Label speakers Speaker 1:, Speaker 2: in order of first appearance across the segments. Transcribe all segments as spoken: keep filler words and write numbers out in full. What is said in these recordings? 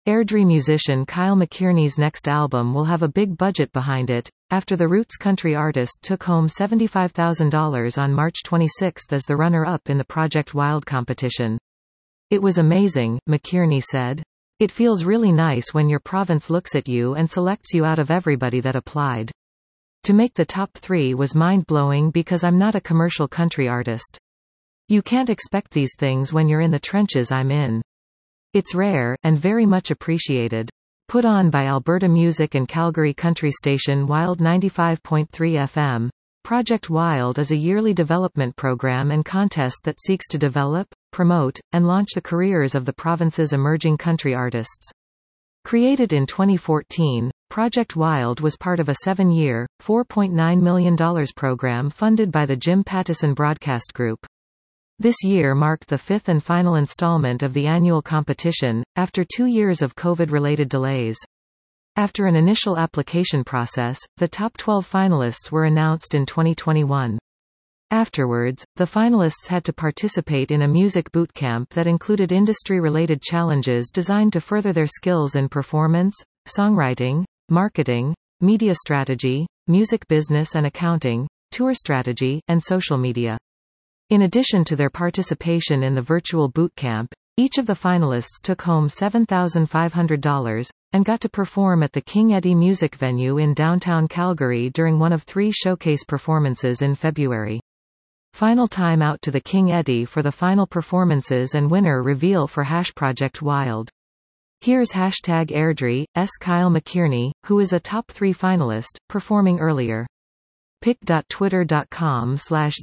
Speaker 1: Airdrie musician Kyle McKierney's next album will have a big budget behind it, after the roots country artist took home seventy-five thousand dollars on March twenty-sixth as the runner-up in the Project Wild competition. "It was amazing," McKierney said. "It feels really nice when your province looks at you and selects you out of everybody that applied. To make the top three was mind-blowing because I'm not a commercial country artist. You can't expect these things when you're in the trenches I'm in. It's rare, and very much appreciated." Put on by Alberta Music and Calgary country station Wild ninety-five point three F M, Project Wild is a yearly development program and contest that seeks to develop, promote, and launch the careers of the province's emerging country artists. Created in twenty fourteen, Project Wild was part of a seven-year, four point nine million dollars program funded by the Jim Pattison Broadcast Group. This year marked the fifth and final installment of the annual competition, after two years of COVID-related delays. After an initial application process, the top twelve finalists were announced in twenty twenty-one. Afterwards, the finalists had to participate in a music bootcamp that included industry-related challenges designed to further their skills in performance, songwriting, marketing, media strategy, music business and accounting, tour strategy, and social media. In addition to their participation in the virtual bootcamp, each of the finalists took home seven thousand five hundred dollars, and got to perform at the King Eddie Music Venue in downtown Calgary during one of three showcase performances in February. Final time out to the King Eddie for the final performances and winner reveal for hash Project Wild. Here's hashtag Airdrie, S. Kyle McKierney, who is a top three finalist, performing earlier. pic.twitter.com slash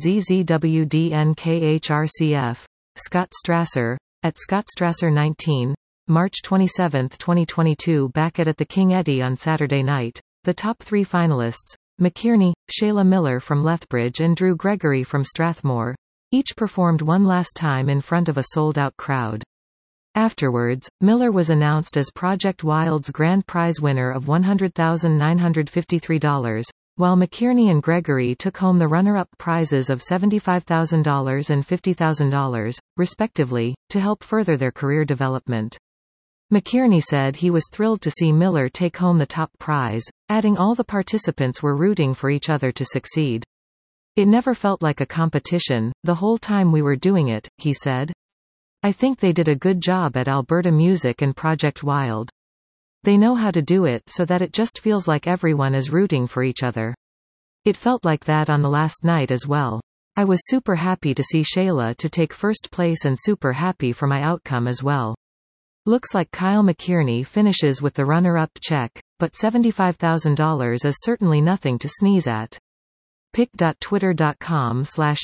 Speaker 1: zzwdnkrcf, Scott Strasser, at scottstrasser nineteen, March twenty-seventh twenty twenty-two. Back at at the King Eddie on Saturday night, the top three finalists, McKierney, Shayla Miller from Lethbridge and Drew Gregory from Strathmore, each performed one last time in front of a sold-out crowd. Afterwards, Miller was announced as Project Wild's grand prize winner of one hundred thousand nine hundred fifty-three dollars, while McKierney and Gregory took home the runner-up prizes of seventy-five thousand dollars and fifty thousand dollars, respectively, to help further their career development. McKierney said he was thrilled to see Miller take home the top prize, adding all the participants were rooting for each other to succeed. "It never felt like a competition, the whole time we were doing it," he said. "I think they did a good job at Alberta Music and Project Wild. They know how to do it so that it just feels like everyone is rooting for each other. It felt like that on the last night as well. I was super happy to see Shayla to take first place and super happy for my outcome as well. Looks like Kyle McKierney finishes with the runner-up check, but seventy-five thousand dollars is certainly nothing to sneeze at." pic.twitter.com slash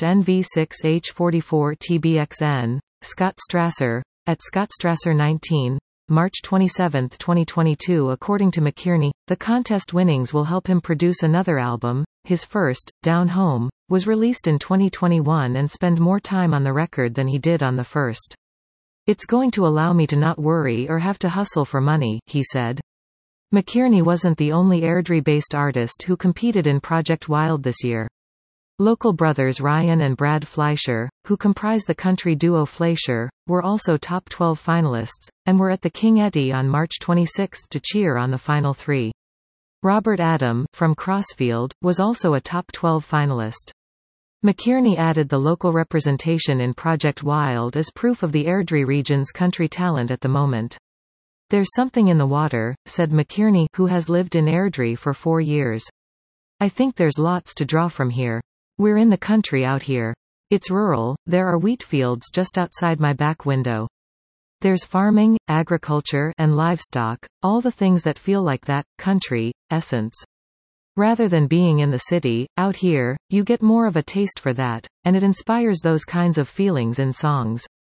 Speaker 1: nv6h44tbxn, Scott Strasser, at scottstrasser nineteen, March twenty-seventh twenty twenty-two. According to McKierney, the contest winnings will help him produce another album. His first, Down Home, was released in twenty twenty-one and spend more time on the record than he did on the first. "It's going to allow me to not worry or have to hustle for money," he said. McKierney wasn't the only Airdrie-based artist who competed in Project Wild this year. Local brothers Ryan and Brad Fleischer, who comprise the country duo Fleischer, were also top twelve finalists, and were at the King Eddie on March twenty-sixth to cheer on the final three. Robert Adam, from Crossfield, was also a top twelve finalist. McKierney added the local representation in Project Wild as proof of the Airdrie region's country talent at the moment. "There's something in the water," said McKierney, who has lived in Airdrie for four years. "I think there's lots to draw from here. We're in the country out here. It's rural, there are wheat fields just outside my back window. There's farming, agriculture, and livestock, all the things that feel like that country essence. Rather than being in the city, out here, you get more of a taste for that, and it inspires those kinds of feelings in songs."